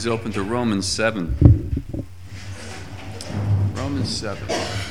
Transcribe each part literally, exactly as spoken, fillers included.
Please open to Romans seven. Romans seven.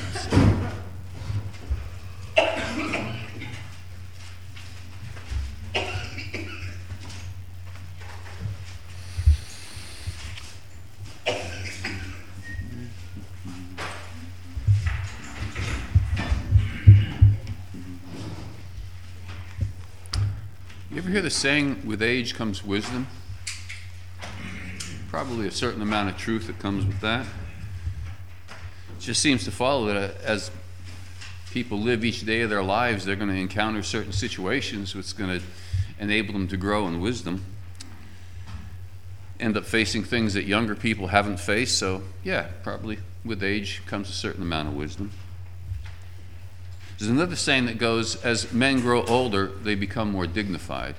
You ever hear the saying, with age comes wisdom? Probably a certain amount of truth that comes with that. It just seems to follow that as people live each day of their lives, they're going to encounter certain situations which is going to enable them to grow in wisdom. End up facing things that younger people haven't faced, so yeah, probably with age comes a certain amount of wisdom. There's another saying that goes, as men grow older, they become more dignified.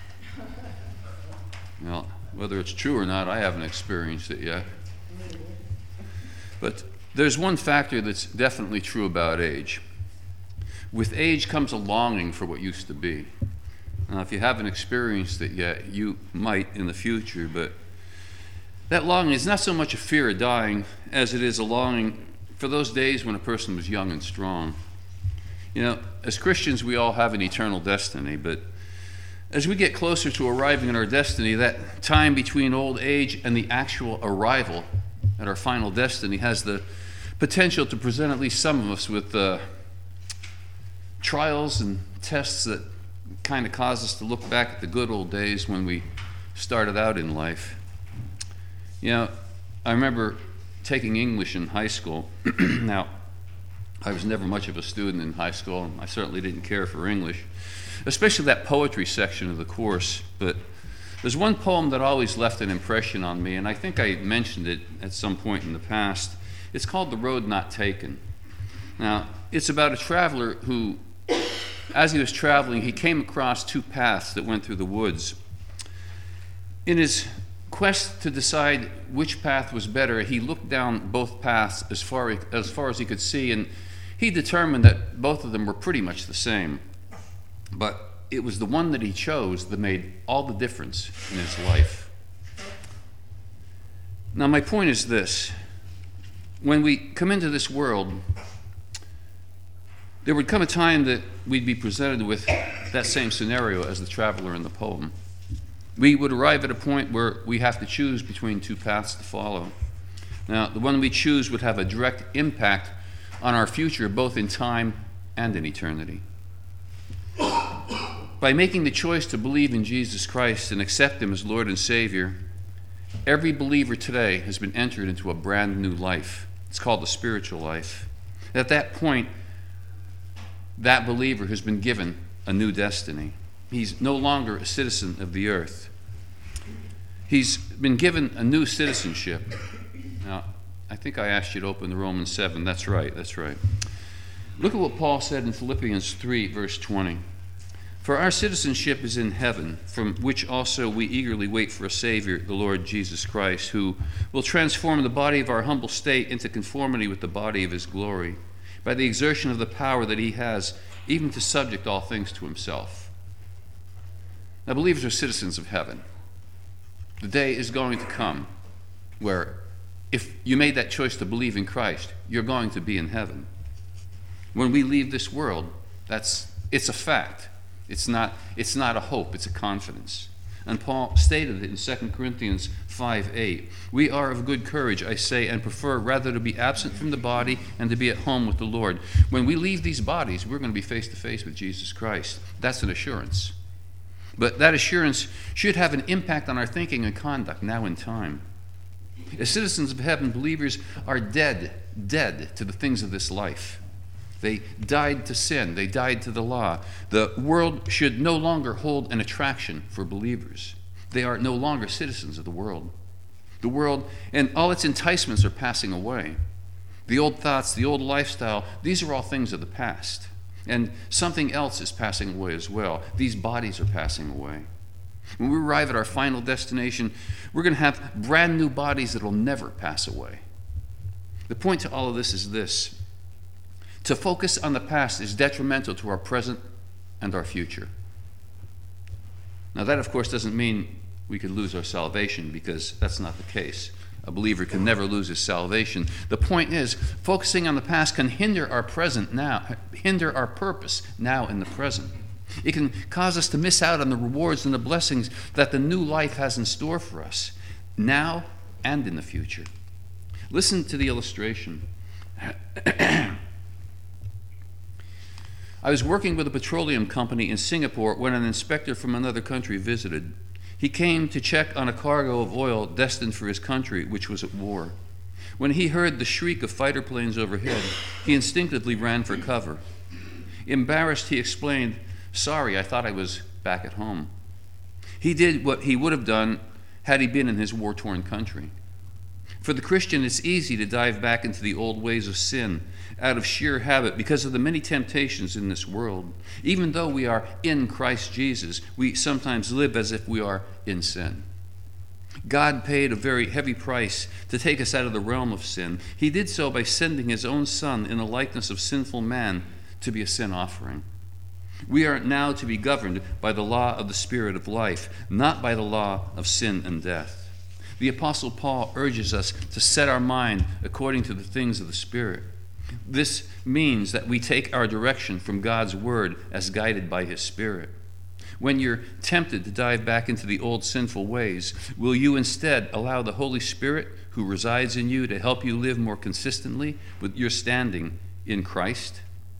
Well, whether it's true or not, I haven't experienced it yet. But there's one factor that's definitely true about age. With age comes a longing for what used to be. Now, if you haven't experienced it yet, you might in the future, but that longing is not so much a fear of dying as it is a longing for those days when a person was young and strong. You know, as Christians, we all have an eternal destiny, but as we get closer to arriving at our destiny, that time between old age and the actual arrival at our final destiny has the potential to present at least some of us with uh, trials and tests that kind of cause us to look back at the good old days when we started out in life. You know, I remember taking English in high school. Now, I was never much of a student in high school, and I certainly didn't care for English, especially that poetry section of the course. But there's one poem that always left an impression on me, and I think I mentioned it at some point in the past. It's called The Road Not Taken. Now, it's about a traveler who, as he was traveling, he came across two paths that went through the woods. In his quest to decide which path was better, he looked down both paths as far as far as he could see, and he determined that both of them were pretty much the same. But it was the one that he chose that made all the difference in his life. Now, my point is this. When we come into this world, there would come a time that we'd be presented with that same scenario as the traveler in the poem. We would arrive at a point where we have to choose between two paths to follow. Now, the one we choose would have a direct impact on our future, both in time and in eternity. By making the choice to believe in Jesus Christ and accept Him as Lord and Savior, every believer today has been entered into a brand new life. It's called the spiritual life. At that point, that believer has been given a new destiny. He's no longer a citizen of the earth. He's been given a new citizenship. Now, I think I asked you to open to Romans seven. That's right, that's right. Look at what Paul said in Philippians three, verse twenty. For our citizenship is in heaven, from which also we eagerly wait for a Savior, the Lord Jesus Christ, who will transform the body of our humble state into conformity with the body of His glory, by the exertion of the power that He has, even to subject all things to Himself. Now, believers are citizens of heaven. The day is going to come where, if you made that choice to believe in Christ, you're going to be in heaven. When we leave this world, that's it's a fact. It's not, it's not a hope, it's a confidence. And Paul stated it in Second Corinthians five eight. We are of good courage, I say, and prefer rather to be absent from the body and to be at home with the Lord. When we leave these bodies, we're going to be face to face with Jesus Christ. That's an assurance. But that assurance should have an impact on our thinking and conduct now in time. As citizens of heaven, believers are dead, dead to the things of this life. They died to sin. They died to the law. The world should no longer hold an attraction for believers. They are no longer citizens of the world. The world and all its enticements are passing away. The old thoughts, the old lifestyle, these are all things of the past. And something else is passing away as well. These bodies are passing away. When we arrive at our final destination, we're going to have brand new bodies that will never pass away. The point to all of this is this. To focus on the past is detrimental to our present and our future. Now that, of course, doesn't mean we could lose our salvation, because that's not the case. A believer can never lose his salvation. The point is, focusing on the past can hinder our present now, hinder our purpose now in the present. It can cause us to miss out on the rewards and the blessings that the new life has in store for us, now and in the future. Listen to the illustration. I was working with a petroleum company in Singapore when an inspector from another country visited. He came to check on a cargo of oil destined for his country, which was at war. When he heard the shriek of fighter planes overhead, he instinctively ran for cover. Embarrassed, he explained, "Sorry, I thought I was back at home." He did what he would have done had he been in his war-torn country. For the Christian, it's easy to dive back into the old ways of sin out of sheer habit because of the many temptations in this world. Even though we are in Christ Jesus, we sometimes live as if we are in sin. God paid a very heavy price to take us out of the realm of sin. He did so by sending his own Son in the likeness of sinful man to be a sin offering. We are now to be governed by the law of the Spirit of life, not by the law of sin and death. The Apostle Paul urges us to set our mind according to the things of the Spirit. This means that we take our direction from God's Word as guided by his Spirit. When you're tempted to dive back into the old sinful ways, will you instead allow the Holy Spirit who resides in you to help you live more consistently with your standing in Christ?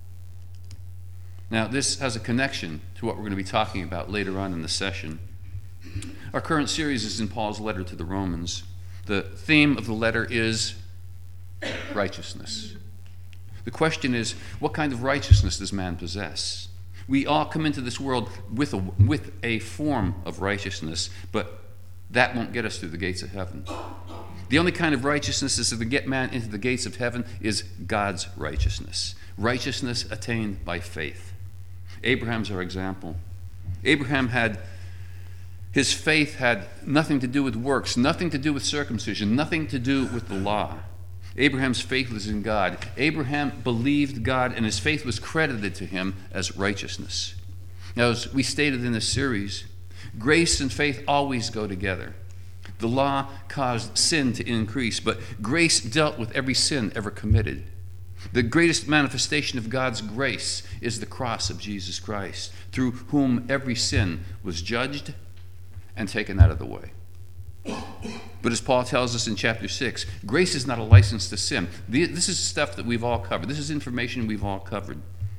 Now, this has a connection to what we're going to be talking about later on in the session. Our current series is in Paul's letter to the Romans. The theme of the letter is righteousness. The question is, what kind of righteousness does man possess? We all come into this world with a, with a form of righteousness, but that won't get us through the gates of heaven. The only kind of righteousness that's to get man into the gates of heaven is God's righteousness. Righteousness attained by faith. Abraham's our example. Abraham had His faith had nothing to do with works, nothing to do with circumcision, nothing to do with the law. Abraham's faith was in God. Abraham believed God, and his faith was credited to him as righteousness. Now, as we stated in this series, grace and faith always go together. The law caused sin to increase, but grace dealt with every sin ever committed. The greatest manifestation of God's grace is the cross of Jesus Christ, through whom every sin was judged and taken out of the way. But as Paul tells us in chapter six, grace is not a license to sin. This is stuff that we've all covered. This is information we've all covered.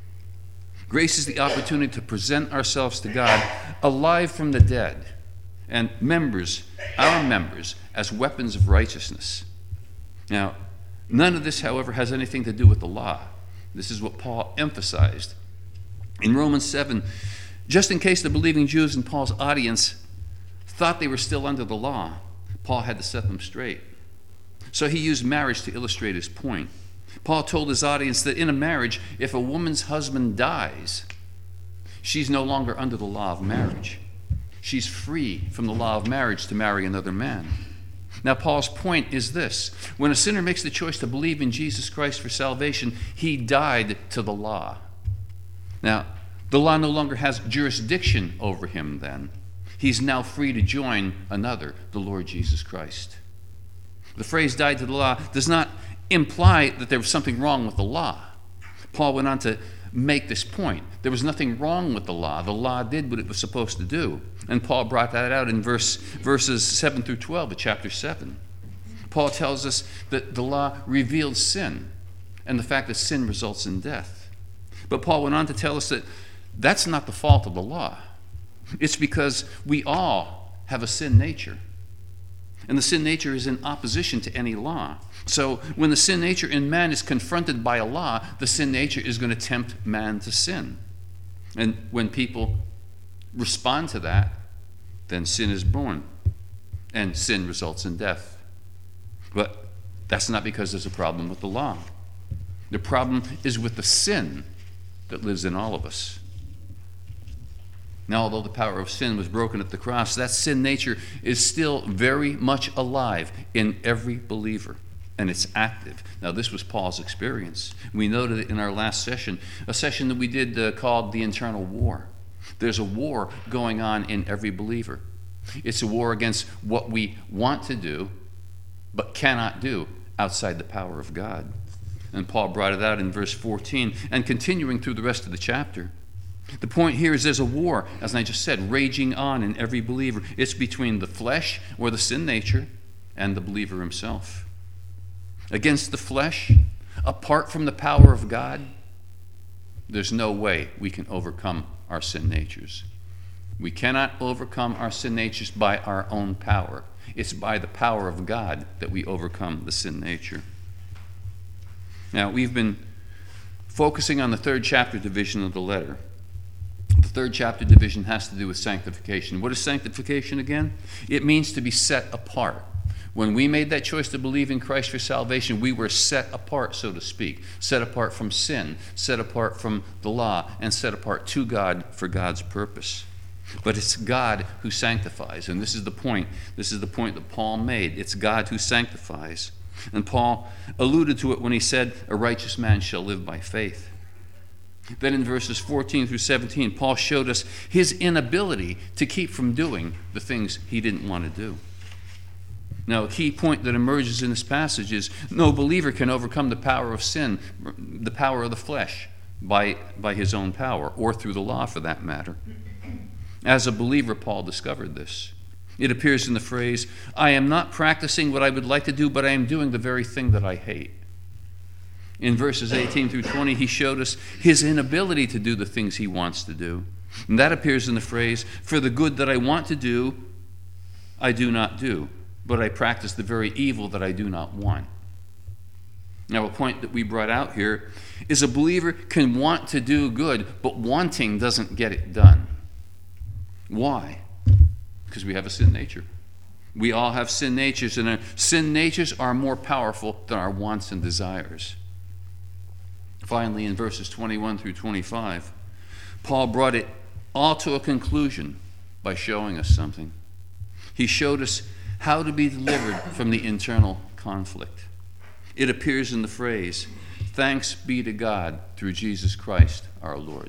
Grace is the opportunity to present ourselves to God alive from the dead, and members, our members, as weapons of righteousness. Now, none of this, however, has anything to do with the law. This is what Paul emphasized. In Romans seven, just in case the believing Jews in Paul's audience thought they were still under the law, Paul had to set them straight. So he used marriage to illustrate his point. Paul told his audience that in a marriage, if a woman's husband dies, she's no longer under the law of marriage. She's free from the law of marriage to marry another man. Now, Paul's point is this: when a sinner makes the choice to believe in Jesus Christ for salvation, he died to the law. Now, the law no longer has jurisdiction over him then. He's now free to join another, the Lord Jesus Christ. The phrase died to the law does not imply that there was something wrong with the law. Paul went on to make this point. There was nothing wrong with the law. The law did what it was supposed to do. And Paul brought that out in verse, verses seven through twelve of chapter seven. Paul tells us that the law revealed sin and the fact that sin results in death. But Paul went on to tell us that that's not the fault of the law. It's because we all have a sin nature. And the sin nature is in opposition to any law. So when the sin nature in man is confronted by a law, the sin nature is going to tempt man to sin. And when people respond to that, then sin is born. And sin results in death. But that's not because there's a problem with the law. The problem is with the sin that lives in all of us. Now, although the power of sin was broken at the cross, that sin nature is still very much alive in every believer, and it's active. Now, this was Paul's experience. We noted it in our last session, a session that we did uh, called The Internal War. There's a war going on in every believer. It's a war against what we want to do but cannot do outside the power of God. And Paul brought it out in verse fourteen and continuing through the rest of the chapter. The point here is there's a war, as I just said, raging on in every believer. It's between the flesh, or the sin nature, and the believer himself. Against the flesh, apart from the power of God, there's no way we can overcome our sin natures. We cannot overcome our sin natures by our own power. It's by the power of God that we overcome the sin nature. Now, we've been focusing on the third chapter division of the letter. The third chapter division has to do with sanctification. What is sanctification again? It means to be set apart. When we made that choice to believe in Christ for salvation, we were set apart, so to speak. Set apart from sin, set apart from the law, and set apart to God for God's purpose. But it's God who sanctifies, and this is the point. This is the point that Paul made. It's God who sanctifies. And Paul alluded to it when he said, "A righteous man shall live by faith." Then in verses fourteen through seventeen, Paul showed us his inability to keep from doing the things he didn't want to do. Now, a key point that emerges in this passage is no believer can overcome the power of sin, the power of the flesh, by, by his own power, or through the law for that matter. As a believer, Paul discovered this. It appears in the phrase, "I am not practicing what I would like to do, but I am doing the very thing that I hate." In verses eighteen through twenty, he showed us his inability to do the things he wants to do. And that appears in the phrase, "For the good that I want to do, I do not do, but I practice the very evil that I do not want." Now, a point that we brought out here is a believer can want to do good, but wanting doesn't get it done. Why? Because we have a sin nature. We all have sin natures, and our sin natures are more powerful than our wants and desires. Finally, in verses twenty-one through twenty-five, Paul brought it all to a conclusion by showing us something. He showed us how to be delivered from the internal conflict. It appears in the phrase, "Thanks be to God through Jesus Christ our Lord."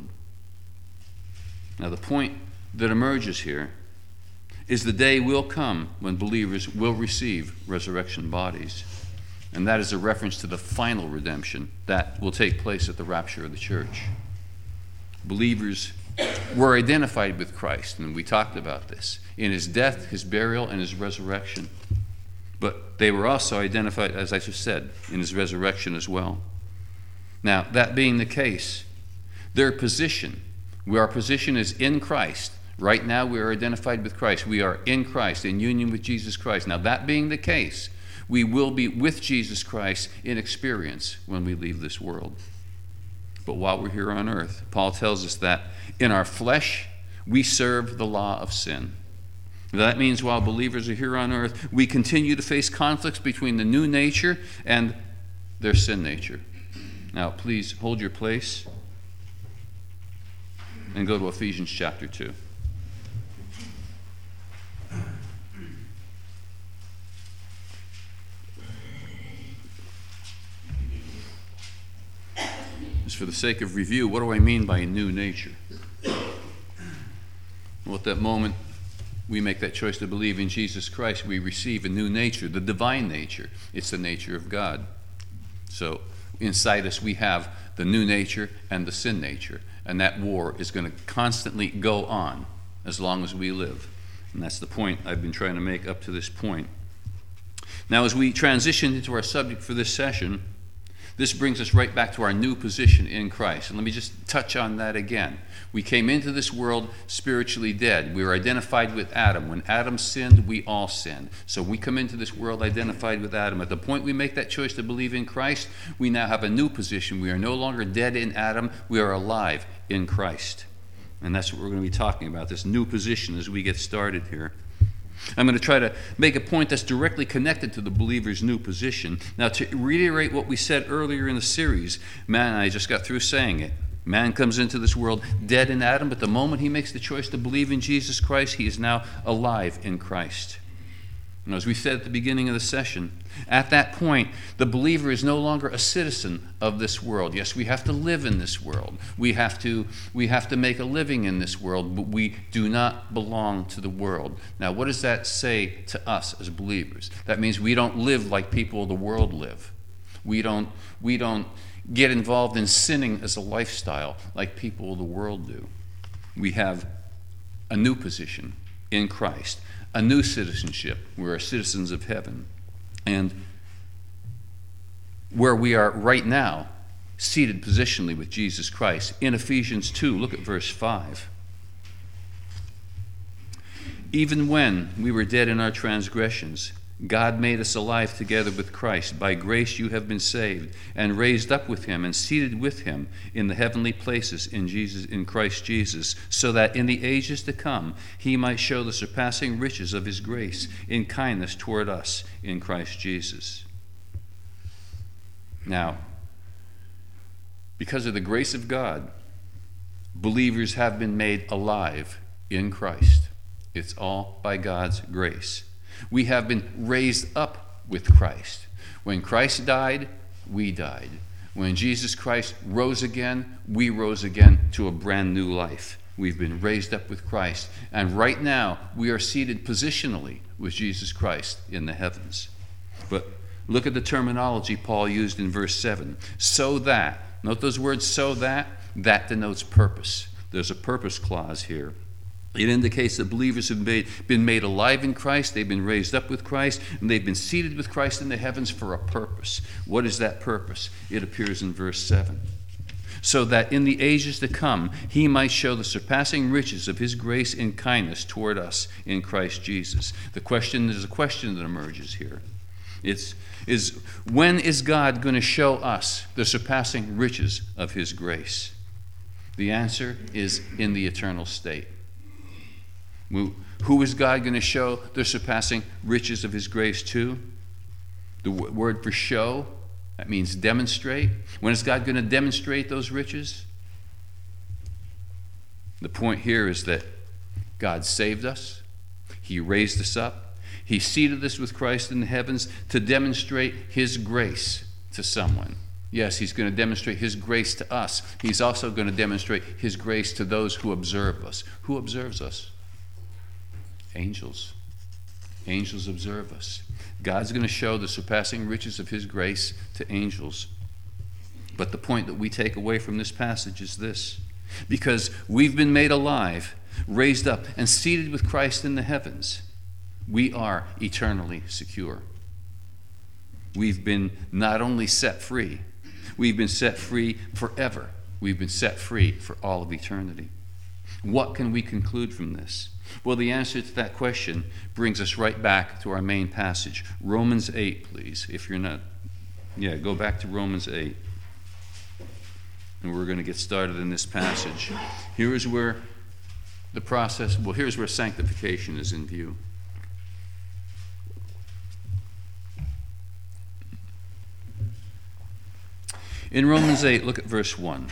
Now, the point that emerges here is the day will come when believers will receive resurrection bodies. And that is a reference to the final redemption that will take place at the rapture of the church. Believers were identified with Christ, and we talked about this, in his death, his burial, and his resurrection. But they were also identified, as I just said, in his resurrection as well. Now, that being the case, their position, where our position is in Christ. Right now we are identified with Christ. We are in Christ, in union with Jesus Christ. Now, that being the case, we will be with Jesus Christ in experience when we leave this world. But while we're here on earth, Paul tells us that in our flesh, we serve the law of sin. That means while believers are here on earth, we continue to face conflicts between the new nature and their sin nature. Now, please hold your place and go to Ephesians chapter two. Just for the sake of review, what do I mean by a new nature? Well, at that moment we make that choice to believe in Jesus Christ, we receive a new nature, the divine nature. It's the nature of God. So inside us we have the new nature and the sin nature, and that war is going to constantly go on as long as we live. And that's the point I've been trying to make up to this point. Now, as we transition into our subject for this session, this brings us right back to our new position in Christ. And let me just touch on that again. We came into this world spiritually dead. We were identified with Adam. When Adam sinned, we all sinned. So we come into this world identified with Adam. At the point we make that choice to believe in Christ, we now have a new position. We are no longer dead in Adam. We are alive in Christ. And that's what we're going to be talking about, this new position as we get started here. I'm going to try to make a point that's directly connected to the believer's new position. Now, to reiterate what we said earlier in the series, man, I just got through saying it. Man comes into this world dead in Adam, but the moment he makes the choice to believe in Jesus Christ, he is now alive in Christ. And as we said at the beginning of the session, at that point, the believer is no longer a citizen of this world. Yes, we have to live in this world. We have to, we have to make a living in this world, but we do not belong to the world. Now, what does that say to us as believers? That means we don't live like people of the world live. We don't, we don't get involved in sinning as a lifestyle like people of the world do. We have a new position in Christ, a new citizenship. We are citizens of heaven. And where we are right now, seated positionally with Jesus Christ. In Ephesians two, look at verse five. Even when we were dead in our transgressions, God made us alive together with Christ. By grace you have been saved, and raised up with him, and seated with him in the heavenly places in Jesus, in Christ Jesus, so that in the ages to come he might show the surpassing riches of his grace in kindness toward us in Christ Jesus. Now, because of the grace of God, believers have been made alive in Christ. It's all by God's grace. We have been raised up with Christ. When Christ died, we died. When Jesus Christ rose again, we rose again to a brand new life. We've been raised up with Christ. And right now, we are seated positionally with Jesus Christ in the heavens. But look at the terminology Paul used in verse seven. So that, note those words, so that, that denotes purpose. There's a purpose clause here. It indicates that believers have made, been made alive in Christ, they've been raised up with Christ, and they've been seated with Christ in the heavens for a purpose. What is that purpose? It appears in verse seven. So that in the ages to come, he might show the surpassing riches of his grace and kindness toward us in Christ Jesus. The question is a question that emerges here. It's, is when is God going to show us the surpassing riches of his grace? The answer is in the eternal state. Who is God going to show the surpassing riches of his grace to? The w- word for show, that means demonstrate. When is God going to demonstrate those riches? The point here is that God saved us. He raised us up. He seated us with Christ in the heavens to demonstrate his grace to someone. Yes, he's going to demonstrate his grace to us. He's also going to demonstrate his grace to those who observe us. Who observes us? Angels. Angels observe us. God's going to show the surpassing riches of his grace to angels. But the point that we take away from this passage is this. Because we've been made alive, raised up, and seated with Christ in the heavens, we are eternally secure. We've been not only set free, we've been set free forever. We've been set free for all of eternity. What can we conclude from this? Well, the answer to that question brings us right back to our main passage. Romans eight, please, if you're not. Yeah, go back to Romans eight. And we're going to get started in this passage. Here is where the process, well, here's where sanctification is in view. In Romans eight, look at verse one.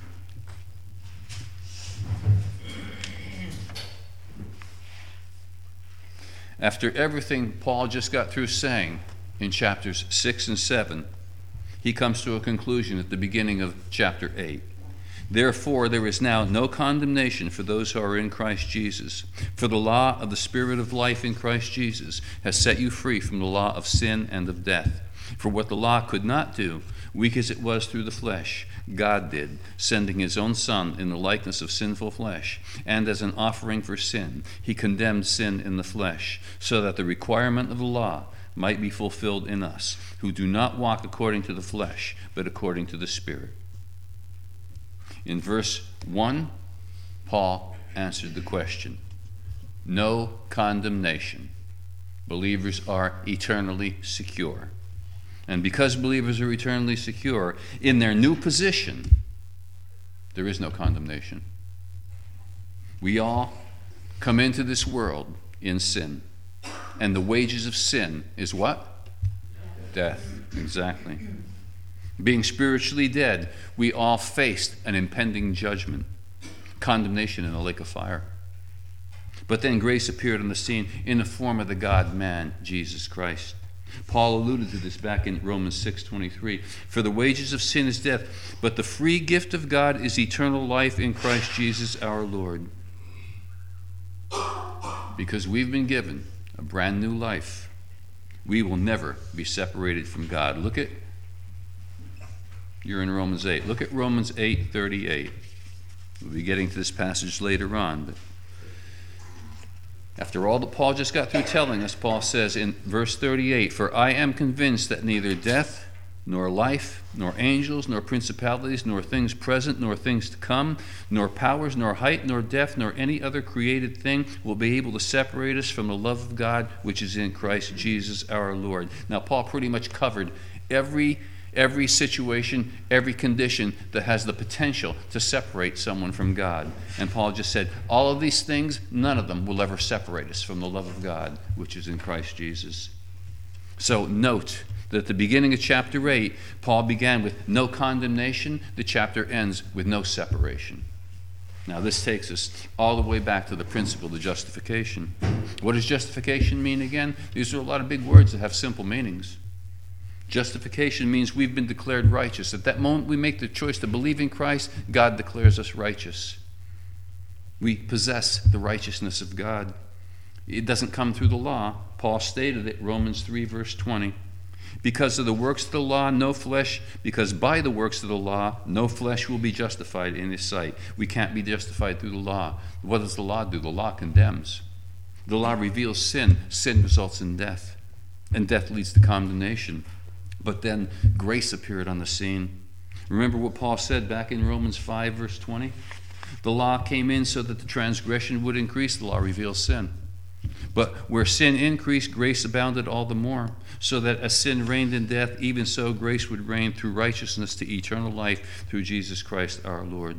After everything Paul just got through saying in chapters six and seven, he comes to a conclusion at the beginning of chapter eight. Therefore, there is now no condemnation for those who are in Christ Jesus. For the law of the Spirit of life in Christ Jesus has set you free from the law of sin and of death. For what the law could not do, weak as it was through the flesh, God did, sending his own Son in the likeness of sinful flesh, and as an offering for sin, he condemned sin in the flesh, so that the requirement of the law might be fulfilled in us, who do not walk according to the flesh, but according to the Spirit. In verse one, Paul answered the question. No condemnation. Believers are eternally secure. And because believers are eternally secure, in their new position, there is no condemnation. We all come into this world in sin. And the wages of sin is what? Death. Exactly. Being spiritually dead, we all faced an impending judgment, condemnation in the lake of fire. But then grace appeared on the scene in the form of the God-man, Jesus Christ. Paul alluded to this back in Romans six twenty-three. For the wages of sin is death, but the free gift of God is eternal life in Christ Jesus our Lord. Because we've been given a brand new life, we will never be separated from God. Look at, you're in Romans eight. Look at Romans eight thirty-eight. We'll be getting to this passage later on, but after all that Paul just got through telling us, Paul says in verse thirty-eight, for I am convinced that neither death, nor life, nor angels, nor principalities, nor things present, nor things to come, nor powers, nor height, nor depth, nor any other created thing will be able to separate us from the love of God which is in Christ Jesus our Lord. Now, Paul pretty much covered every Every situation, every condition that has the potential to separate someone from God. And Paul just said, all of these things, none of them will ever separate us from the love of God, which is in Christ Jesus. So note that at the beginning of chapter eight, Paul began with no condemnation. The chapter ends with no separation. Now this takes us all the way back to the principle of justification. What does justification mean again? These are a lot of big words that have simple meanings. Justification means we've been declared righteous. At that moment we make the choice to believe in Christ, God declares us righteous. We possess the righteousness of God. It doesn't come through the law. Paul stated it, Romans three, verse twenty. Because of the works of the law, no flesh, because by the works of the law, no flesh will be justified in his sight. We can't be justified through the law. What does the law do? The law condemns. The law reveals sin. Sin results in death. And death leads to condemnation. But then grace appeared on the scene. Remember what Paul said back in Romans five, verse twenty? The law came in so that the transgression would increase. The law reveals sin. But where sin increased, grace abounded all the more, so that as sin reigned in death, even so grace would reign through righteousness to eternal life through Jesus Christ our Lord.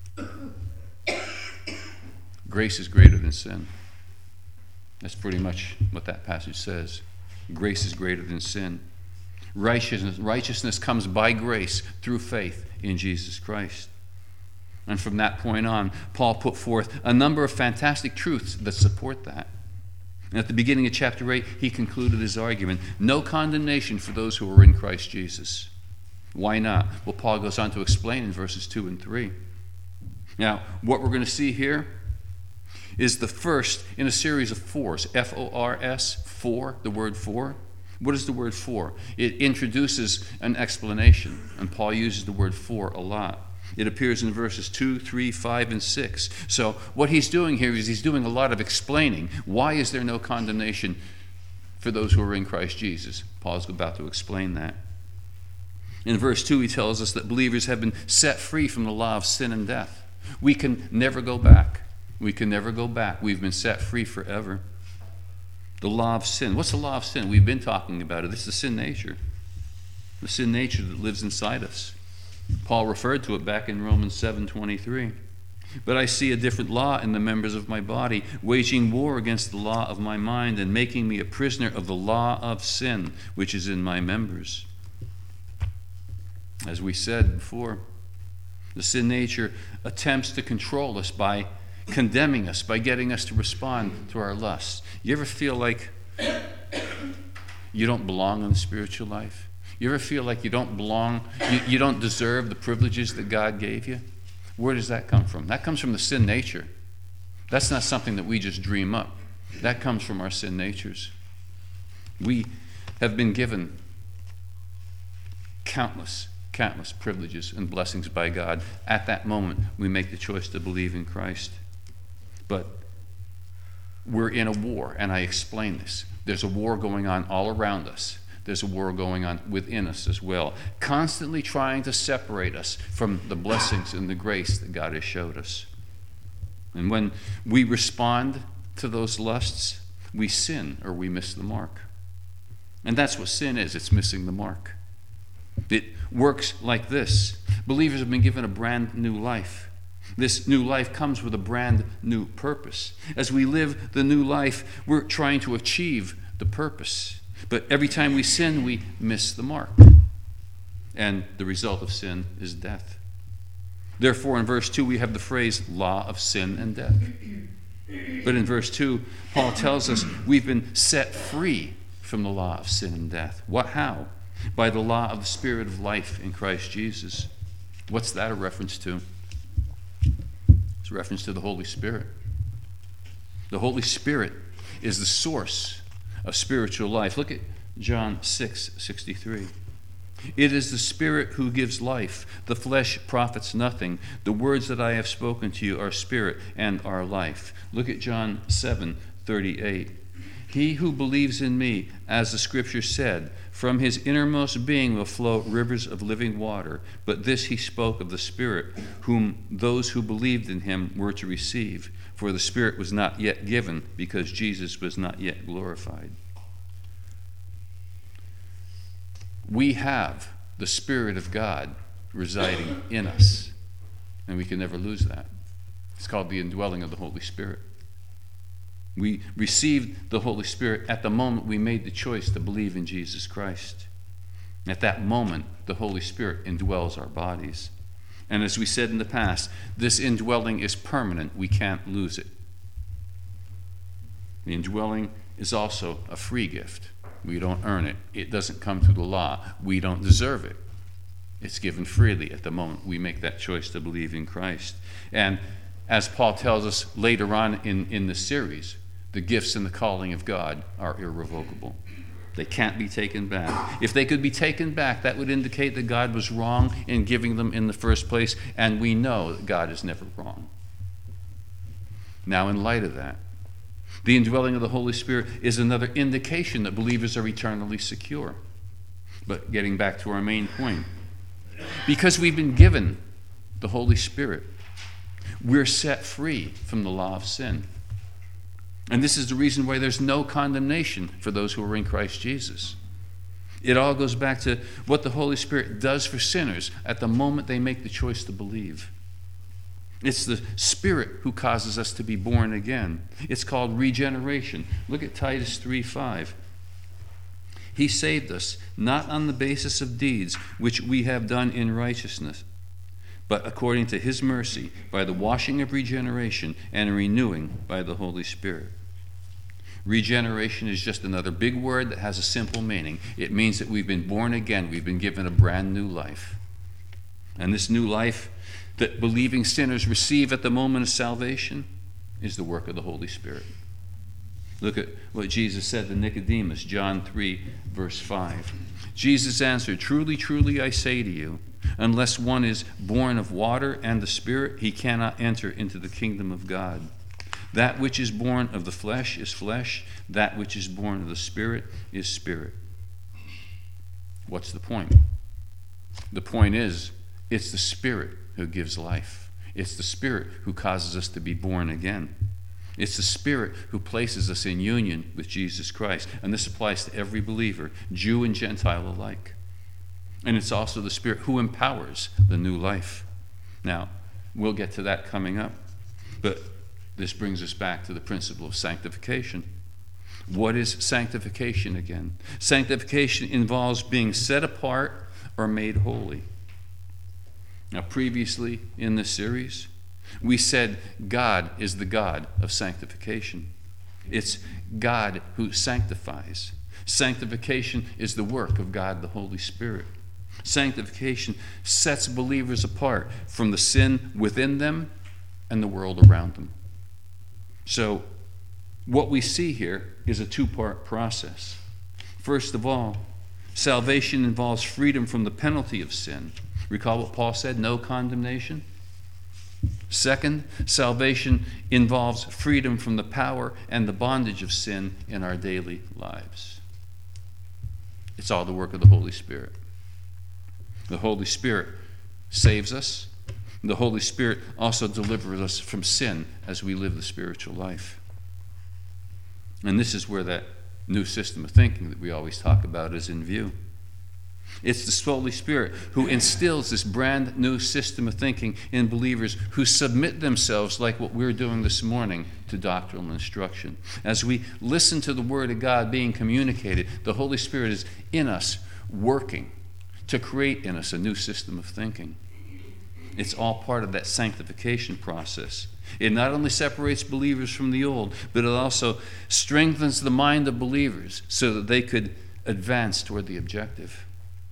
Grace is greater than sin. That's pretty much what that passage says. Grace is greater than sin. Righteousness, righteousness comes by grace through faith in Jesus Christ. And from that point on, Paul put forth a number of fantastic truths that support that. And at the beginning of chapter eight, he concluded his argument. No condemnation for those who are in Christ Jesus. Why not? Well, Paul goes on to explain in verses two and three. Now, what we're going to see here is the first in a series of fours. F O R S, for, the word for. What is the word for? It introduces an explanation, and Paul uses the word for a lot. It appears in verses two, three, five, and six. So what he's doing here is he's doing a lot of explaining. Why is there no condemnation for those who are in Christ Jesus? Paul's about to explain that. In verse two, he tells us that believers have been set free from the law of sin and death. We can never go back. We can never go back. We've been set free forever. The law of sin. What's the law of sin? We've been talking about it. This is the sin nature. The sin nature that lives inside us. Paul referred to it back in Romans seven twenty-three. But I see a different law in the members of my body, waging war against the law of my mind and making me a prisoner of the law of sin, which is in my members. As we said before, the sin nature attempts to control us by condemning us, by getting us to respond to our lusts. You ever feel like you don't belong in the spiritual life? You ever feel like you don't belong, you, you don't deserve the privileges that God gave you? Where does that come from? That comes from the sin nature. That's not something that we just dream up. That comes from our sin natures. We have been given countless, countless privileges and blessings by God. At that moment, we make the choice to believe in Christ. But we're in a war, and I explain this. There's a war going on all around us. There's a war going on within us as well, constantly trying to separate us from the blessings and the grace that God has showed us. And when we respond to those lusts, we sin or we miss the mark. And that's what sin is. It's missing the mark. It works like this. Believers have been given a brand new life. This new life comes with a brand new purpose. As we live the new life, we're trying to achieve the purpose. But every time we sin, we miss the mark. And the result of sin is death. Therefore, in verse two, we have the phrase law of sin and death. But in verse two, Paul tells us we've been set free from the law of sin and death. What? How? By the law of the Spirit of life in Christ Jesus. What's that a reference to? It's a reference to the Holy Spirit. The Holy Spirit is the source of spiritual life. Look at John six sixty-three. It is the Spirit who gives life. The flesh profits nothing. The words that I have spoken to you are spirit and are life. Look at John seven thirty-eight. He who believes in me, as the scripture said, from his innermost being will flow rivers of living water. But this he spoke of the Spirit, whom those who believed in him were to receive. For the Spirit was not yet given, because Jesus was not yet glorified. We have the Spirit of God residing in us, and we can never lose that. It's called the indwelling of the Holy Spirit. We received the Holy Spirit at the moment we made the choice to believe in Jesus Christ. At that moment, the Holy Spirit indwells our bodies. And as we said in the past, this indwelling is permanent. We can't lose it. The indwelling is also a free gift. We don't earn it. It doesn't come through the law. We don't deserve it. It's given freely at the moment we make that choice to believe in Christ. And as Paul tells us later on in, in the series, the gifts and the calling of God are irrevocable. They can't be taken back. If they could be taken back, that would indicate that God was wrong in giving them in the first place, and we know that God is never wrong. Now, in light of that, the indwelling of the Holy Spirit is another indication that believers are eternally secure. But getting back to our main point, because we've been given the Holy Spirit, we're set free from the law of sin. And this is the reason why there's no condemnation for those who are in Christ Jesus. It all goes back to what the Holy Spirit does for sinners at the moment they make the choice to believe. It's the Spirit who causes us to be born again. It's called regeneration. Look at Titus three five. He saved us, not on the basis of deeds which we have done in righteousness, but according to his mercy, by the washing of regeneration and renewing by the Holy Spirit. Regeneration is just another big word that has a simple meaning. It means that we've been born again. We've been given a brand new life. And this new life that believing sinners receive at the moment of salvation is the work of the Holy Spirit. Look at what Jesus said to Nicodemus, John three, verse five. Jesus answered, "Truly, truly, I say to you, unless one is born of water and the Spirit, he cannot enter into the kingdom of God. That which is born of the flesh is flesh. That which is born of the Spirit is spirit." What's the point? The point is, it's the Spirit who gives life. It's the Spirit who causes us to be born again. It's the Spirit who places us in union with Jesus Christ. And this applies to every believer, Jew and Gentile alike. And it's also the Spirit who empowers the new life. Now, we'll get to that coming up. But this brings us back to the principle of sanctification. What is sanctification again? Sanctification involves being set apart or made holy. Now, previously in this series, we said God is the God of sanctification. It's God who sanctifies. Sanctification is the work of God the Holy Spirit. Sanctification sets believers apart from the sin within them and the world around them. So, what we see here is a two-part process. First of all, salvation involves freedom from the penalty of sin. Recall what Paul said, no condemnation. Second, salvation involves freedom from the power and the bondage of sin in our daily lives. It's all the work of the Holy Spirit. The Holy Spirit saves us. The Holy Spirit also delivers us from sin as we live the spiritual life. And this is where that new system of thinking that we always talk about is in view. It's the Holy Spirit who instills this brand new system of thinking in believers who submit themselves, like what we're doing this morning, to doctrinal instruction. As we listen to the Word of God being communicated, the Holy Spirit is in us, working to create in us a new system of thinking. It's all part of that sanctification process. It not only separates believers from the old, but it also strengthens the mind of believers so that they could advance toward the objective.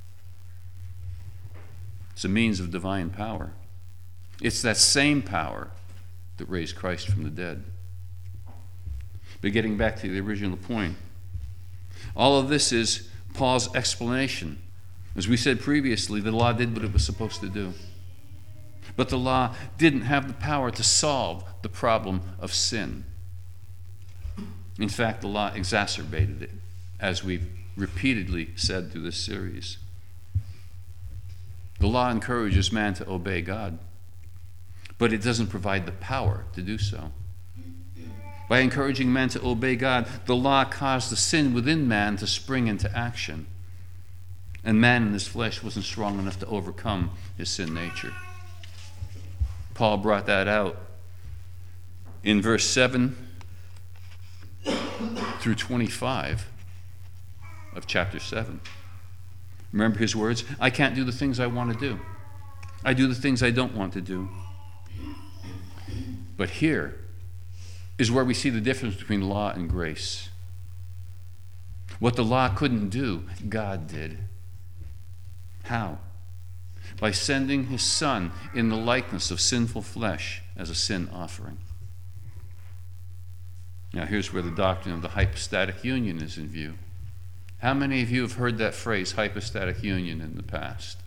It's a means of divine power. It's that same power that raised Christ from the dead. But getting back to the original point, all of this is Paul's explanation. As we said previously, the law did what it was supposed to do. But the law didn't have the power to solve the problem of sin. In fact, the law exacerbated it, as we've repeatedly said through this series. The law encourages man to obey God, but it doesn't provide the power to do so. By encouraging man to obey God, the law caused the sin within man to spring into action. And man in his flesh wasn't strong enough to overcome his sin nature. Paul brought that out in verse seven through twenty-five of chapter seven. Remember his words? I can't do the things I want to do. I do the things I don't want to do. But here is where we see the difference between law and grace. What the law couldn't do, God did. How? By sending his Son in the likeness of sinful flesh as a sin offering. Now here's where the doctrine of the hypostatic union is in view. How many of you have heard that phrase, hypostatic union, in the past?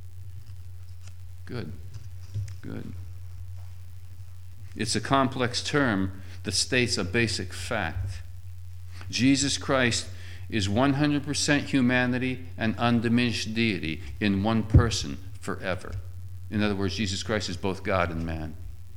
Good. Good. It's a complex term that states a basic fact. Jesus Christ is one hundred percent humanity and undiminished deity in one person forever. In other words, Jesus Christ is both God and man.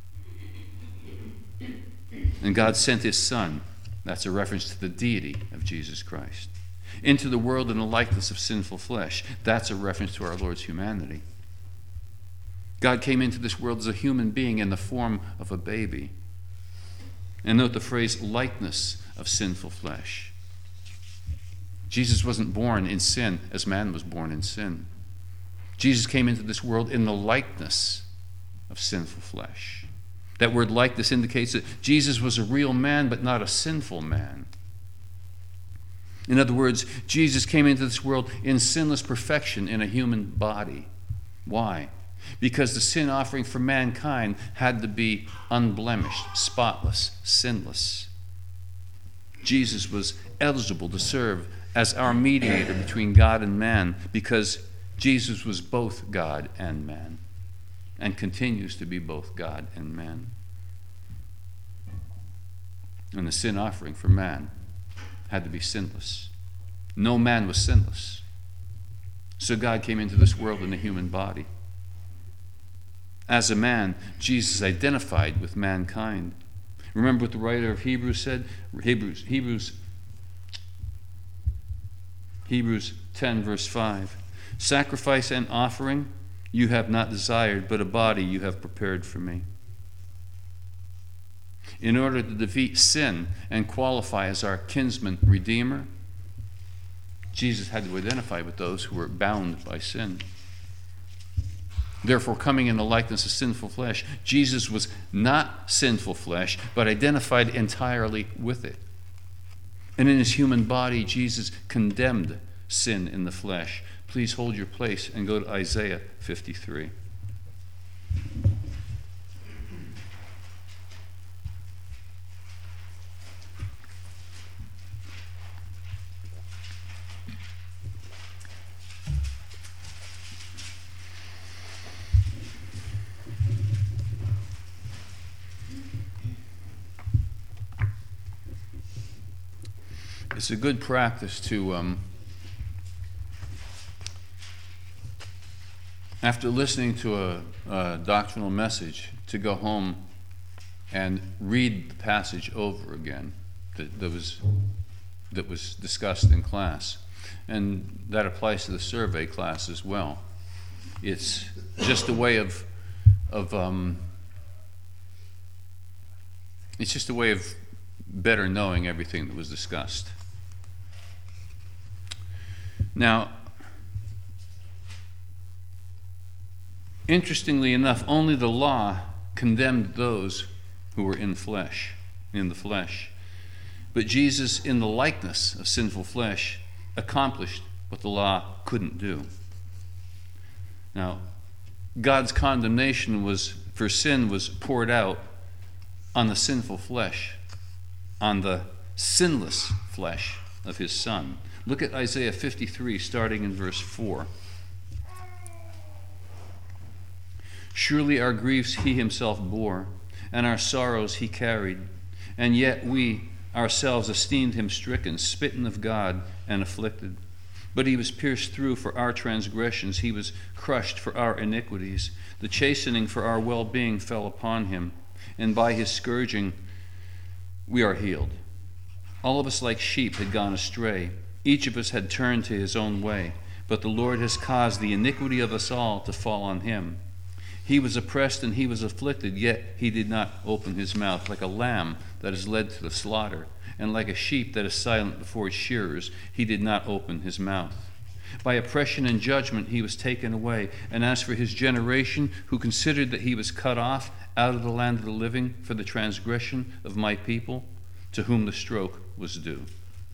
And God sent his Son, that's a reference to the deity of Jesus Christ, into the world in the likeness of sinful flesh. That's a reference to our Lord's humanity. God came into this world as a human being in the form of a baby. And note the phrase likeness of sinful flesh. Jesus wasn't born in sin as man was born in sin. Jesus came into this world in the likeness of sinful flesh. That word likeness indicates that Jesus was a real man, but not a sinful man. In other words, Jesus came into this world in sinless perfection in a human body. Why? Because the sin offering for mankind had to be unblemished, spotless, sinless. Jesus was eligible to serve as our mediator between God and man because Jesus was both God and man and continues to be both God and man. And the sin offering for man had to be sinless. No man was sinless. So God came into this world in a human body. As a man, Jesus identified with mankind. Remember what the writer of Hebrews said? Hebrews, Hebrews, Hebrews ten, verse five. Sacrifice and offering you have not desired, but a body you have prepared for me. In order to defeat sin and qualify as our kinsman redeemer, Jesus had to identify with those who were bound by sin. Therefore, coming in the likeness of sinful flesh, Jesus was not sinful flesh, but identified entirely with it. And in his human body, Jesus condemned sin in the flesh. Please hold your place and go to Isaiah fifty-three. It's a good practice to, um, after listening to a, a doctrinal message, to go home and read the passage over again that, that was that was discussed in class. And that applies to the survey class as well. It's just a way of of um, it's just a way of better knowing everything that was discussed. Now, Interestingly enough, only the law condemned those who were in flesh, in the flesh. But Jesus, in the likeness of sinful flesh, accomplished what the law couldn't do. Now, God's condemnation was for sin was poured out on the sinful flesh, on the sinless flesh of his Son. Look at Isaiah fifty-three, starting in verse four. Surely our griefs he himself bore, and our sorrows he carried, and yet we ourselves esteemed him stricken, smitten of God, and afflicted. But he was pierced through for our transgressions, he was crushed for our iniquities. The chastening for our well-being fell upon him, and by his scourging we are healed. All of us like sheep had gone astray. Each of us had turned to his own way, but the Lord has caused the iniquity of us all to fall on him. He was oppressed and he was afflicted, yet he did not open his mouth. Like a lamb that is led to the slaughter, and like a sheep that is silent before its shearers, he did not open his mouth. By oppression and judgment he was taken away. And as for his generation, who considered that he was cut off out of the land of the living for the transgression of my people, to whom the stroke was due.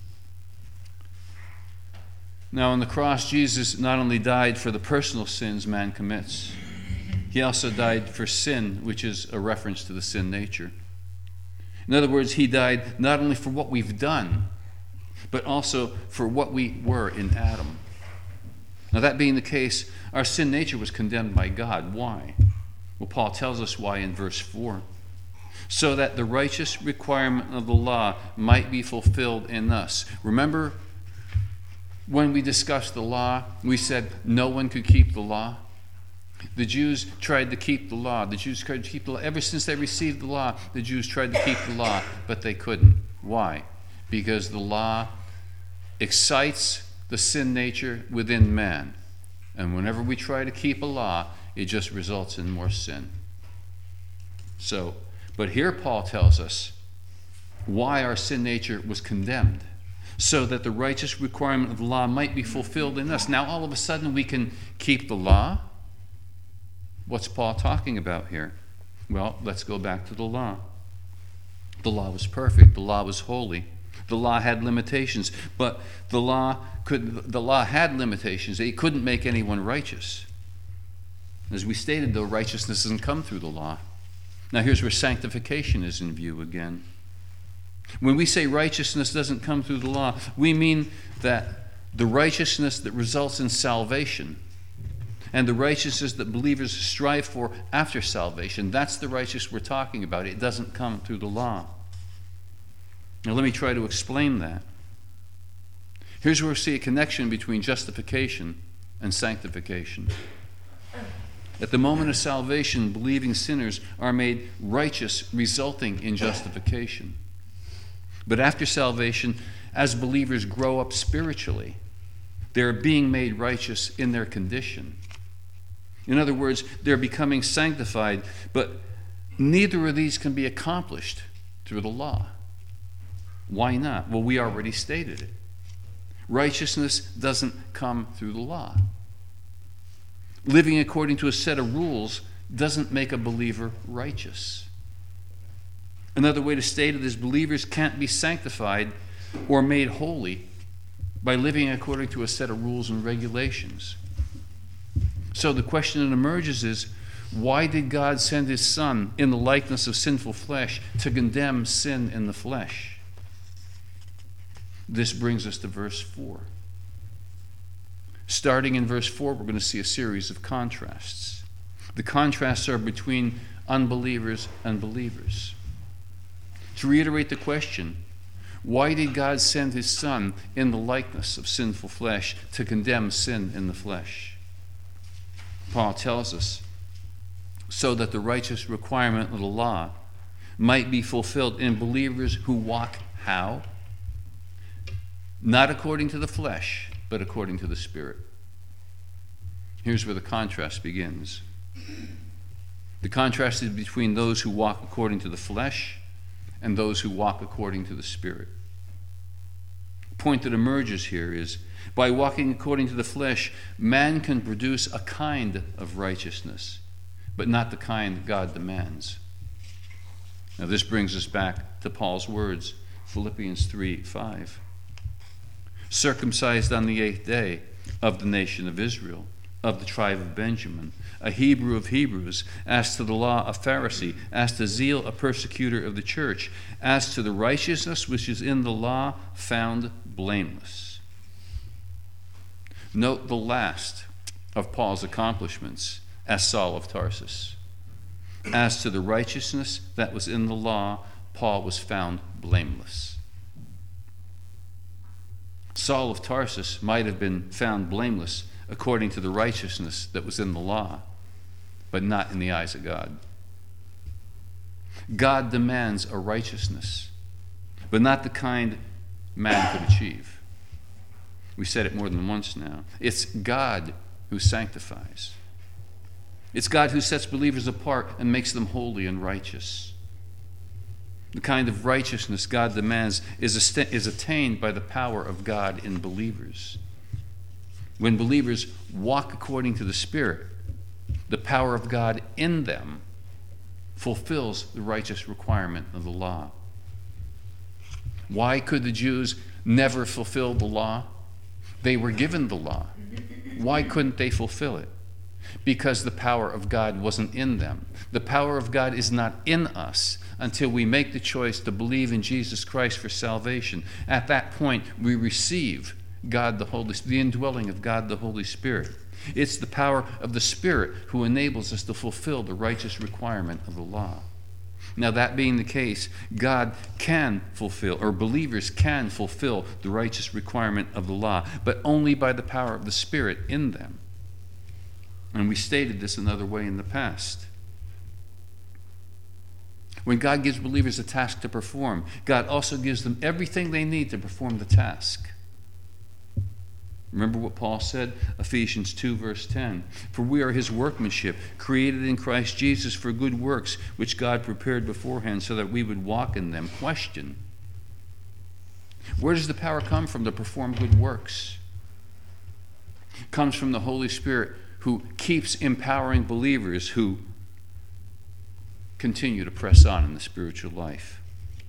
Now on the cross, Jesus not only died for the personal sins man commits, he also died for sin, which is a reference to the sin nature. In other words, he died not only for what we've done, but also for what we were in Adam. Now, that being the case, our sin nature was condemned by God. Why? Well, Paul tells us why in verse four. So that the righteous requirement of the law might be fulfilled in us. Remember when we discussed the law, we said no one could keep the law? The Jews tried to keep the law. The Jews tried to keep the law. Ever since they received the law, the Jews tried to keep the law, but they couldn't. Why? Because the law excites the sin nature within man. And whenever we try to keep a law, it just results in more sin. So, but here Paul tells us why our sin nature was condemned, so that the righteous requirement of the law might be fulfilled in us. Now all of a sudden we can keep the law. What's Paul talking about here? Well, let's go back to the law. The law was perfect. The law was holy. The law had limitations, but the law could the law had limitations. It couldn't make anyone righteous. As we stated, though, righteousness doesn't come through the law. Now here's where sanctification is in view again. When we say righteousness doesn't come through the law, we mean that the righteousness that results in salvation and the righteousness that believers strive for after salvation, that's the righteousness we're talking about. It doesn't come through the law. Now let me try to explain that. Here's where we see a connection between justification and sanctification. At the moment of salvation, believing sinners are made righteous, resulting in justification. But after salvation, as believers grow up spiritually, they're being made righteous in their condition. In other words, they're becoming sanctified, but neither of these can be accomplished through the law. Why not? Well, we already stated it. Righteousness doesn't come through the law. Living according to a set of rules doesn't make a believer righteous. Another way to state it is believers can't be sanctified or made holy by living according to a set of rules and regulations. So the question that emerges is, why did God send his Son in the likeness of sinful flesh to condemn sin in the flesh? This brings us to verse four. Starting in verse four, we're going to see a series of contrasts. The contrasts are between unbelievers and believers. To reiterate the question, why did God send his Son in the likeness of sinful flesh to condemn sin in the flesh? Paul tells us, so that the righteous requirement of the law might be fulfilled in believers who walk how? Not according to the flesh, but according to the Spirit. Here's where the contrast begins. The contrast is between those who walk according to the flesh and those who walk according to the Spirit. The point that emerges here is By walking according to the flesh, man can produce a kind of righteousness, but not the kind God demands. Now this brings us back to Paul's words, Philippians three five. Circumcised on the eighth day, of the nation of Israel, of the tribe of Benjamin, a Hebrew of Hebrews, as to the law a Pharisee, as to zeal a persecutor of the church, as to the righteousness which is in the law, found blameless. Note the last of Paul's accomplishments as Saul of Tarsus. As to the righteousness that was in the law, Paul was found blameless. Saul of Tarsus might have been found blameless according to the righteousness that was in the law, but not in the eyes of God. God demands a righteousness, but not the kind man could achieve. We said it more than once now. It's God who sanctifies. It's God who sets believers apart and makes them holy and righteous. The kind of righteousness God demands is, est- is attained by the power of God in believers. When believers walk according to the Spirit, the power of God in them fulfills the righteous requirement of the law. Why could the Jews never fulfill the law? They were given the law. Why couldn't they fulfill it? Because the power of God wasn't in them. The power of God is not in us until we make the choice to believe in Jesus Christ for salvation. At that point, we receive God the Holy Spirit, the indwelling of God the Holy Spirit. It's the power of the Spirit who enables us to fulfill the righteous requirement of the law. Now, that being the case, God can fulfill, or believers can fulfill the righteous requirement of the law, but only by the power of the Spirit in them. And we stated this another way in the past. When God gives believers a task to perform, God also gives them everything they need to perform the task. Remember what Paul said? Ephesians two, verse ten. For we are his workmanship, created in Christ Jesus for good works, which God prepared beforehand so that we would walk in them. Question: where does the power come from to perform good works? It comes from the Holy Spirit, who keeps empowering believers who continue to press on in the spiritual life.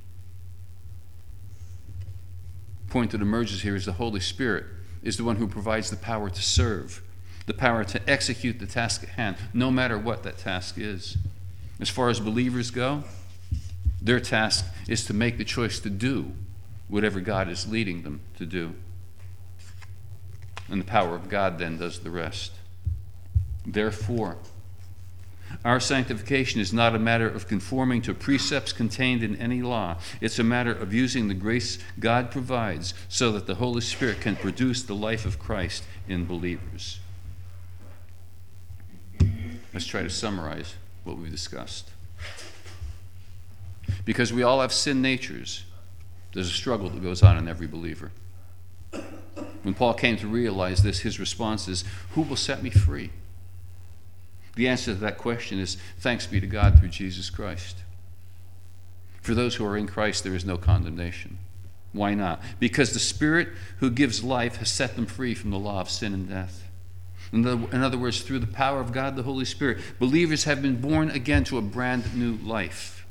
The point that emerges here is the Holy Spirit is the one who provides the power to serve, the power to execute the task at hand, no matter what that task is. As far as believers go, their task is to make the choice to do whatever God is leading them to do. And the power of God then does the rest. Therefore, our sanctification is not a matter of conforming to precepts contained in any law. It's a matter of using the grace God provides so that the Holy Spirit can produce the life of Christ in believers. Let's try to summarize what we've discussed. Because we all have sin natures, there's a struggle that goes on in every believer. When Paul came to realize this, his response is, "Who will set me free?" The answer to that question is, thanks be to God through Jesus Christ. For those who are in Christ, there is no condemnation. Why not? Because the Spirit who gives life has set them free from the law of sin and death. In other words, through the power of God, the Holy Spirit, believers have been born again to a brand new life.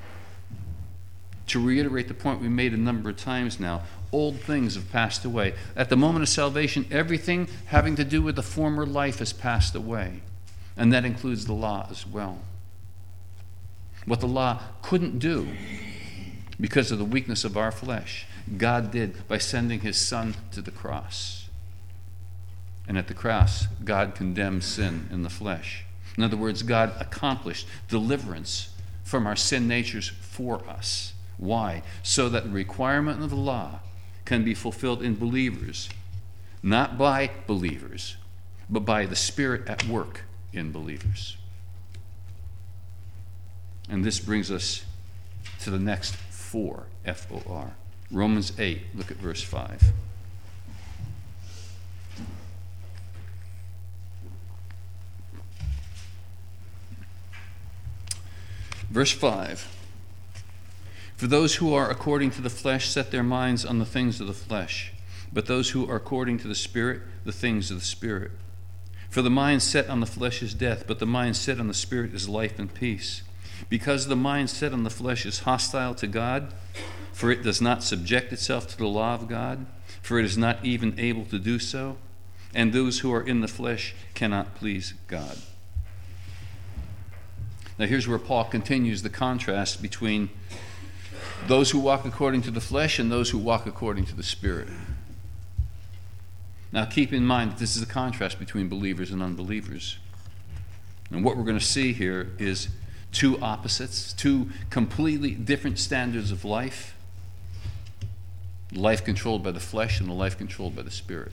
To reiterate the point we made a number of times now, old things have passed away. At the moment of salvation, everything having to do with the former life has passed away. And that includes the law as well. What the law couldn't do because of the weakness of our flesh, God did by sending his Son to the cross. And at the cross, God condemned sin in the flesh. In other words, God accomplished deliverance from our sin natures for us. Why? So that the requirement of the law can be fulfilled in believers, not by believers, but by the Spirit at work in believers. And this brings us to the next four, F O R. Romans eight, look at verse five. Verse five. For those who are according to the flesh set their minds on the things of the flesh, but those who are according to the Spirit, the things of the Spirit. For the mind set on the flesh is death, but the mind set on the Spirit is life and peace. Because the mind set on the flesh is hostile to God, for it does not subject itself to the law of God, for it is not even able to do so, and those who are in the flesh cannot please God. Now here's where Paul continues the contrast between those who walk according to the flesh and those who walk according to the Spirit. Now keep in mind that this is a contrast between believers and unbelievers. And what we're going to see here is two opposites, two completely different standards of life. Life controlled by the flesh and the life controlled by the Spirit.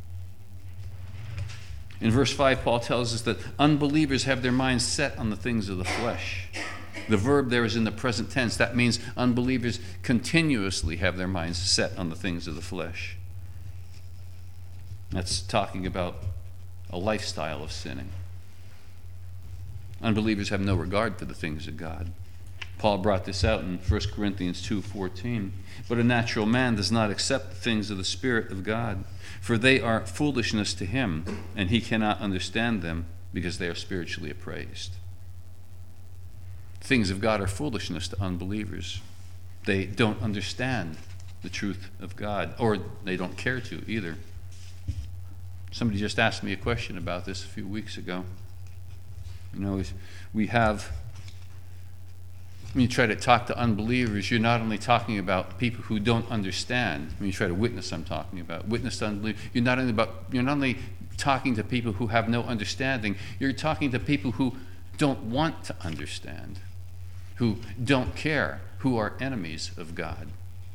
In verse five, Paul tells us that unbelievers have their minds set on the things of the flesh. The verb there is in the present tense. That means unbelievers continuously have their minds set on the things of the flesh. That's talking about a lifestyle of sinning. Unbelievers have no regard for the things of God. Paul brought this out in First Corinthians two fourteen. But a natural man does not accept the things of the Spirit of God, for they are foolishness to him, and he cannot understand them because they are spiritually appraised. Things of God are foolishness to unbelievers. They don't understand the truth of God, or they don't care to either. Somebody just asked me a question about this a few weeks ago. You know, we have, when you try to talk to unbelievers, you're not only talking about people who don't understand. When you try to witness, I'm talking about witness to unbelievers. You're not only about, you're not only talking to people who have no understanding. You're talking to people who don't want to understand, who don't care, who are enemies of God.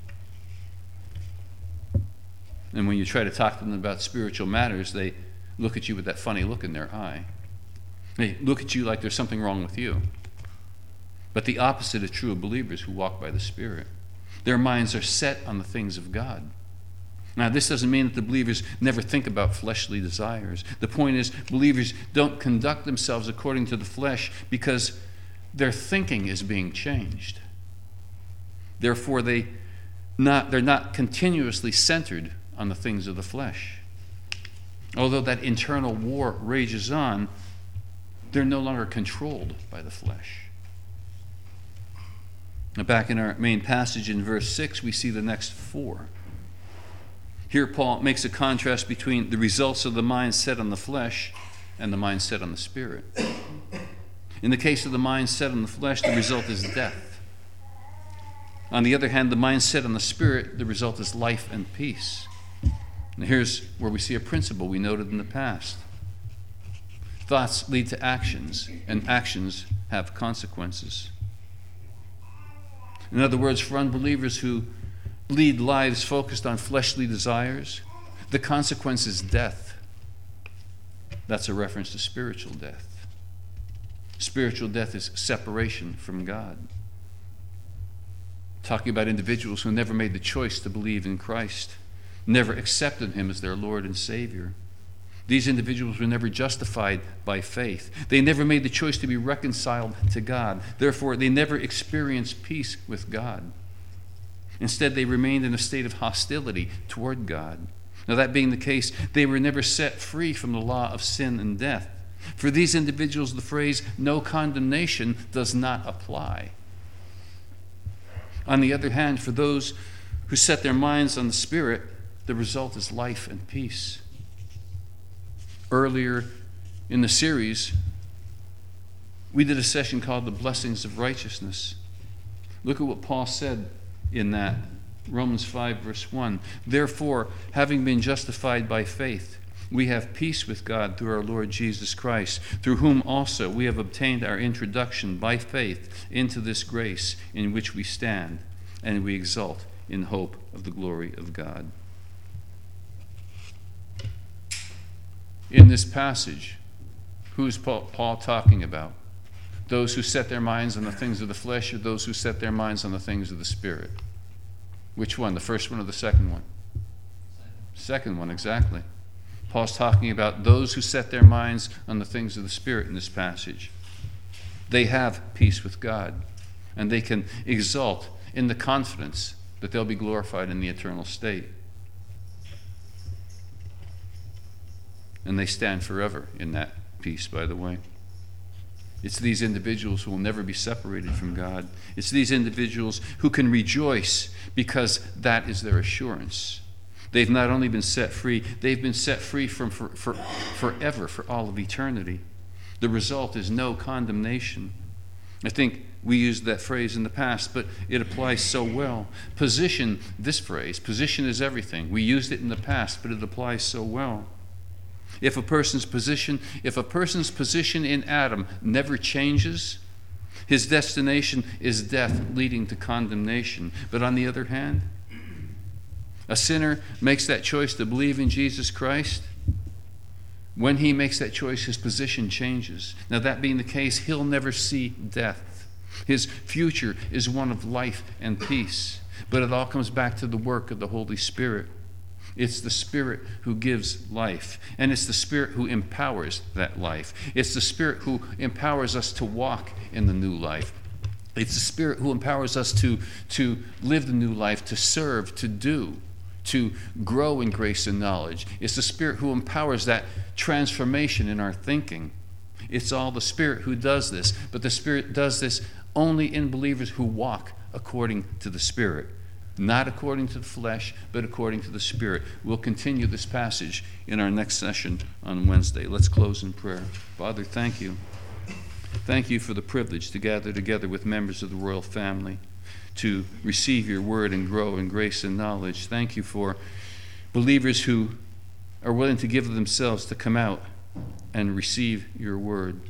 And when you try to talk to them about spiritual matters, they look at you with that funny look in their eye. They look at you like there's something wrong with you. But the opposite is true of believers who walk by the Spirit. Their minds are set on the things of God. Now, this doesn't mean that the believers never think about fleshly desires. The point is, believers don't conduct themselves according to the flesh because their thinking is being changed. Therefore, they not, they're not continuously centered on the things of the flesh. Although that internal war rages on, they're no longer controlled by the flesh. Now, back in our main passage in verse six, we see the next four. Here Paul makes a contrast between the results of the mind set on the flesh and the mind set on the Spirit. In the case of the mind set on the flesh, the result is death. On the other hand, the mind set on the Spirit, the result is life and peace. And here's where we see a principle we noted in the past. Thoughts lead to actions, and actions have consequences. In other words, for unbelievers who lead lives focused on fleshly desires, the consequence is death. That's a reference to spiritual death. Spiritual death is separation from God. Talking about individuals who never made the choice to believe in Christ, never accepted him as their Lord and Savior. These individuals were never justified by faith. They never made the choice to be reconciled to God. Therefore, they never experienced peace with God. Instead, they remained in a state of hostility toward God. Now, that being the case, they were never set free from the law of sin and death. For these individuals, the phrase "no condemnation" does not apply. On the other hand, for those who set their minds on the Spirit, the result is life and peace. Earlier in the series, we did a session called The Blessings of Righteousness. Look at what Paul said in that, Romans five, verse one. Therefore, having been justified by faith, we have peace with God through our Lord Jesus Christ, through whom also we have obtained our introduction by faith into this grace in which we stand, and we exult in hope of the glory of God. In this passage, who's Paul, Paul talking about? Those who set their minds on the things of the flesh, or those who set their minds on the things of the Spirit? Which one, the first one or the second one? Second one, exactly. Paul's talking about those who set their minds on the things of the Spirit in this passage. They have peace with God, and they can exult in the confidence that they'll be glorified in the eternal state. And they stand forever in that peace, by the way. It's these individuals who will never be separated from God. It's these individuals who can rejoice because that is their assurance. They've not only been set free, they've been set free from for, for, forever, for all of eternity. The result is no condemnation. I think we used that phrase in the past, but it applies so well. Position, this phrase, position is everything. We used it in the past, but it applies so well. If a person's position, if a person's position in Adam never changes, his destination is death leading to condemnation. But on the other hand, a sinner makes that choice to believe in Jesus Christ. When he makes that choice, his position changes. Now, that being the case, he'll never see death. His future is one of life and peace. But it all comes back to the work of the Holy Spirit. It's the Spirit who gives life, and it's the Spirit who empowers that life. It's the Spirit who empowers us to walk in the new life. It's the Spirit who empowers us to, to live the new life, to serve, to do, to grow in grace and knowledge. It's the Spirit who empowers that transformation in our thinking. It's all the Spirit who does this, but the Spirit does this only in believers who walk according to the Spirit. Not according to the flesh, but according to the Spirit. We'll continue this passage in our next session on Wednesday. Let's close in prayer. Father, thank you. Thank you for the privilege to gather together with members of the royal family to receive your word and grow in grace and knowledge. Thank you for believers who are willing to give themselves to come out and receive your word.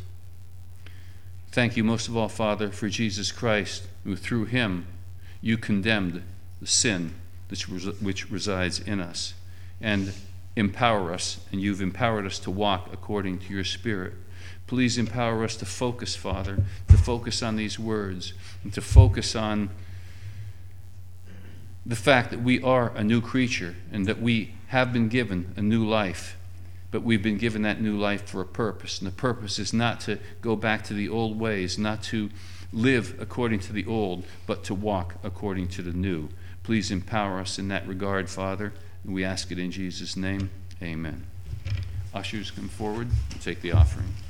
Thank you most of all, Father, for Jesus Christ, who through him you condemned the sin which, which resides in us, and empower us, and you've empowered us to walk according to your Spirit. Please empower us to focus, Father, to focus on these words, and to focus on the fact that we are a new creature, and that we have been given a new life, but we've been given that new life for a purpose, and the purpose is not to go back to the old ways, not to live according to the old, but to walk according to the new. Please empower us in that regard, Father, and we ask it in Jesus' name. Amen. Ushers, come forward and take the offering.